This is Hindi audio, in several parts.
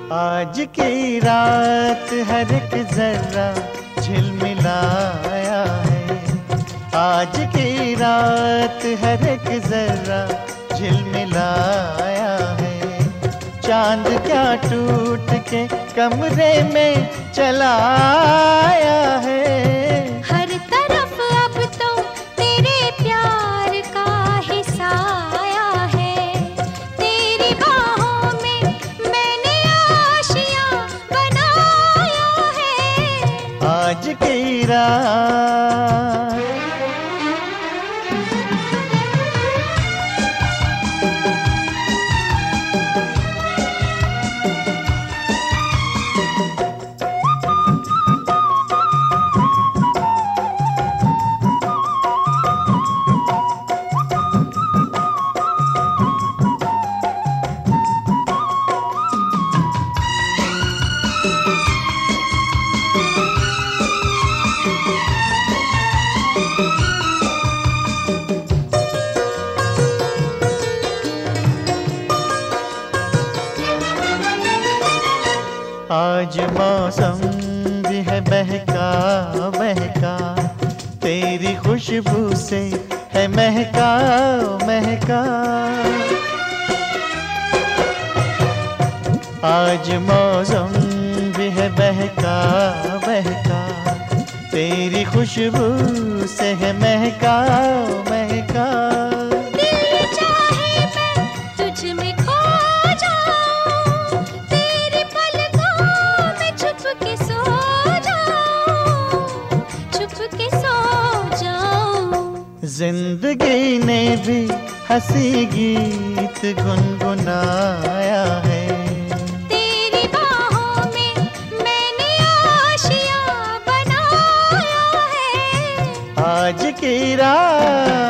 आज की रात हर एक जर्रा झिलमिलाया है। आज की रात हर एक जर्रा झिलमिलाया है। चांद क्या टूट के कमरे में चला आया है। हर तरफ अब तो तेरे प्यार का ही साया है। तेरी बाहों में मैंने आशियां बनाया है। आज की रात आज मौसम भी है बहका बहका। तेरी खुशबू से है महका महका। आज मौसम भी है बहका बहका। तेरी खुशबू से है महका महका। दिल चाहे मैं तुझ में खो जाऊं, तेरी पलकों में छुप के सो जाऊं, छुप के सो जाऊं। जिंदगी ने भी हंसी गीत गुनगुनाया है। तेरी बाहों में मैंने आशियां बनाया है। आज की रात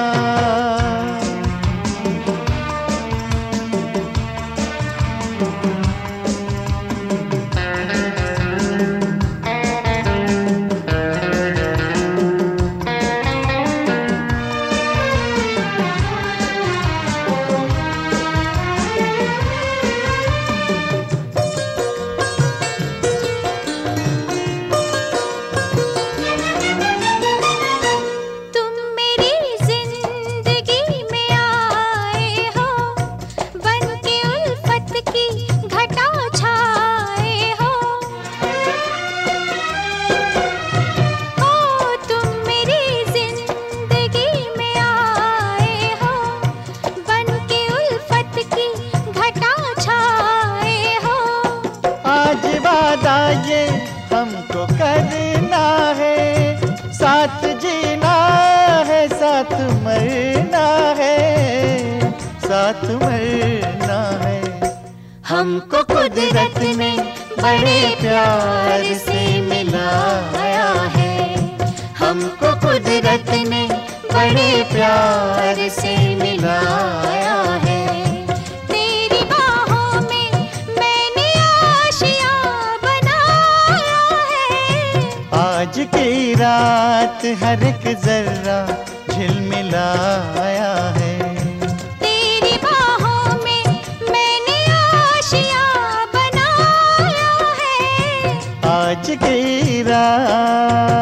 ये हमको करना है। साथ जीना है, साथ मरना है, साथ मरना है। हमको कुदरत ने बड़े प्यार से मिलाया है। हमको कुदरत ने बड़े प्यार से मिलाया है। तेरी बाहों में मैंने आशियां बनाया है। आज की रात हर एक जर्रा झिलमिलाया है। तेरी बाहों में मैंने आशियां बनाया है। आज की रात